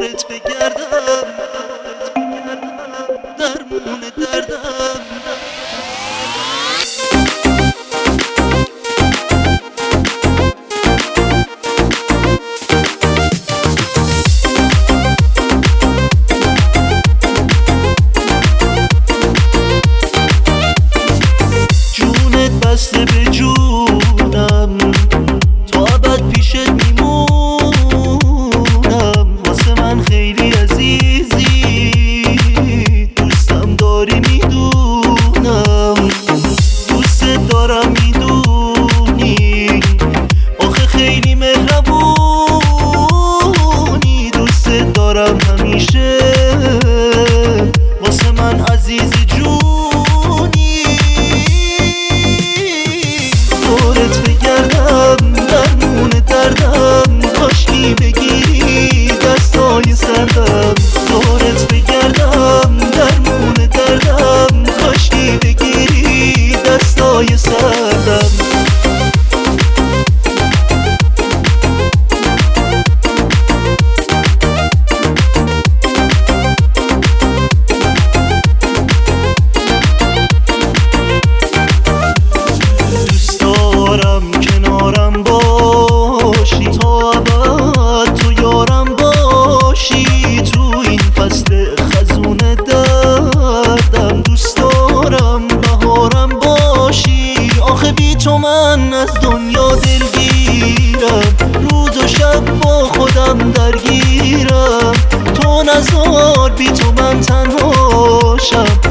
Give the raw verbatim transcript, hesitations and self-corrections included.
دورت بگردم، درمون دردم. جونت بسته به جونم، تا ابد پیشت میمونم. واسه من خیلی عزیزی، دوستم داری میدونم. دوستت دارم میدونی، آخه خیلی مهربونی. دوستت دارم همیشه، واسه من عزیز جونی. دورت بگردم، درمون دردم. کاشکی بگیری دستای سردم. دورت بگردم، درمون دردم. کاشکی بگیری دستای سردم. کنارم باشی تا ابد، تو یارم باشی. تو این فصل خزون دردم، دوست دارم بهارم باشی. آخه بی تو من از دنیا دلگیرم، روز و شب با خودم درگیرم. تو نزار بی تو من تنهاشم،